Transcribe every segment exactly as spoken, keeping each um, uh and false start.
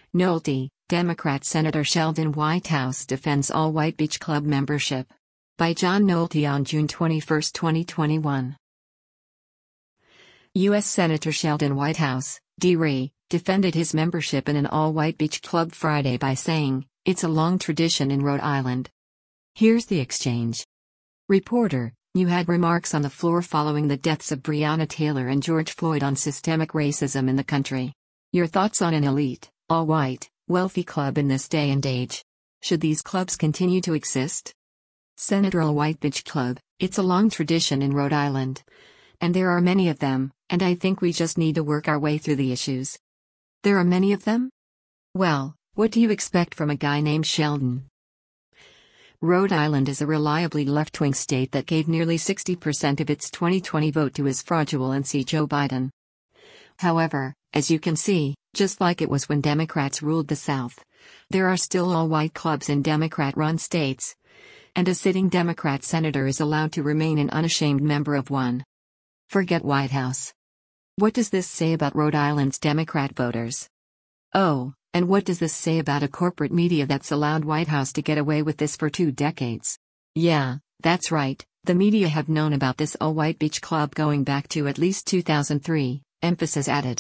Nolte, Democrat Senator Sheldon Whitehouse defends all-white beach club membership. By John Nolte on June twenty-first, twenty twenty-one. U S Senator Sheldon Whitehouse, D R I, defended his membership in an all-white beach club Friday by saying, "It's a long tradition in Rhode Island." Here's the exchange. Reporter, you had remarks on the floor following the deaths of Breonna Taylor and George Floyd on systemic racism in the country. Your thoughts on an elite, all-white, wealthy club in this day and age? Should these clubs continue to exist? Senator All-White Beach Club, it's a long tradition in Rhode Island. And there are many of them, and I think we just need to work our way through the issues. There are many of them? Well, what do you expect from a guy named Sheldon? Rhode Island is a reliably left-wing state that gave nearly sixty percent of its twenty twenty vote to his fraudulence Joe Biden. However, as you can see, just like it was when Democrats ruled the South, there are still all-white clubs in Democrat-run states, and a sitting Democrat senator is allowed to remain an unashamed member of one. Forget Whitehouse. What does this say about Rhode Island's Democrat voters? Oh, and what does this say about a corporate media that's allowed Whitehouse to get away with this for two decades? Yeah, that's right, the media have known about this all-white beach club going back to at least two thousand three, emphasis added.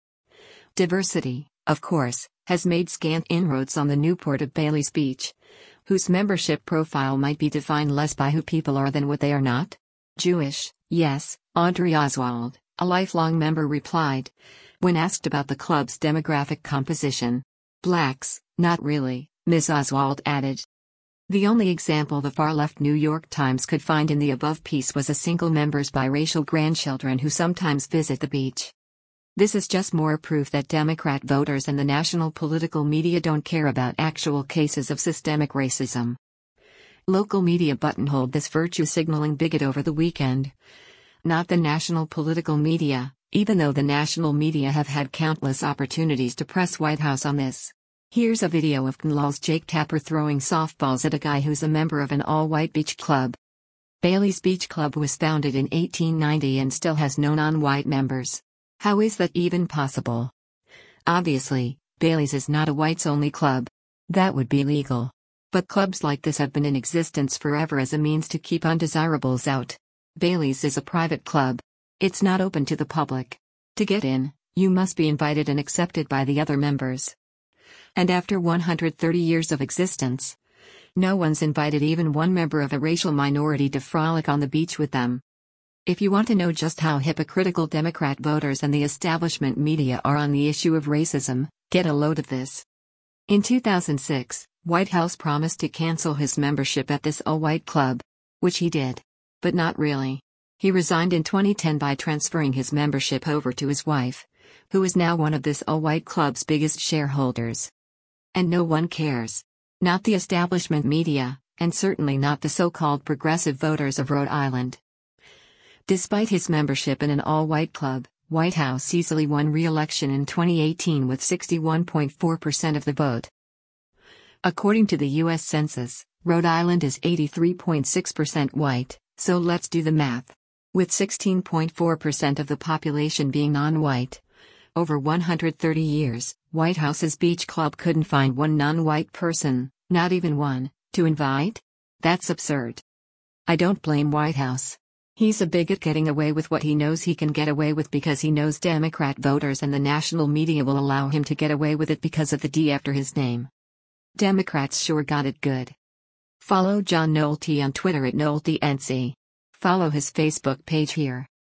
Diversity, of course, has made scant inroads on the Newport of Bailey's Beach, whose membership profile might be defined less by who people are than what they are not. Jewish, yes, Audrey Oswald, a lifelong member, replied, when asked about the club's demographic composition. Blacks, not really, Miz Oswald added. The only example the far-left New York Times could find in the above piece was a single member's biracial grandchildren who sometimes visit the beach. This is just more proof that Democrat voters and the national political media don't care about actual cases of systemic racism. Local media buttonholed this virtue-signaling bigot over the weekend. Not the national political media, even though the national media have had countless opportunities to press Whitehouse on this. Here's a video of K N L L's Jake Tapper throwing softballs at a guy who's a member of an all-white beach club. Bailey's Beach Club was founded in eighteen ninety and still has no non-white members. How is that even possible? Obviously, Bailey's is not a whites-only club. That would be illegal. But clubs like this have been in existence forever as a means to keep undesirables out. Bailey's is a private club. It's not open to the public. To get in, you must be invited and accepted by the other members. And after one hundred thirty years of existence, no one's invited even one member of a racial minority to frolic on the beach with them. If you want to know just how hypocritical Democrat voters and the establishment media are on the issue of racism, get a load of this. In two thousand six, Whitehouse promised to cancel his membership at this all-white club, which he did. But not really. He resigned in twenty ten by transferring his membership over to his wife, who is now one of this all-white club's biggest shareholders. And no one cares. Not the establishment media, and certainly not the so-called progressive voters of Rhode Island. Despite his membership in an all-white club, Whitehouse easily won re-election in twenty eighteen with sixty-one point four percent of the vote. According to the U S Census, Rhode Island is eighty-three point six percent white, so let's do the math. With sixteen point four percent of the population being non-white, over one hundred thirty years, Whitehouse's beach club couldn't find one non-white person, not even one, to invite? That's absurd. I don't blame Whitehouse. He's a bigot getting away with what he knows he can get away with because he knows Democrat voters and the national media will allow him to get away with it because of the D after his name. Democrats sure got it good. Follow John Nolte on Twitter at NolteNC. Follow his Facebook page here.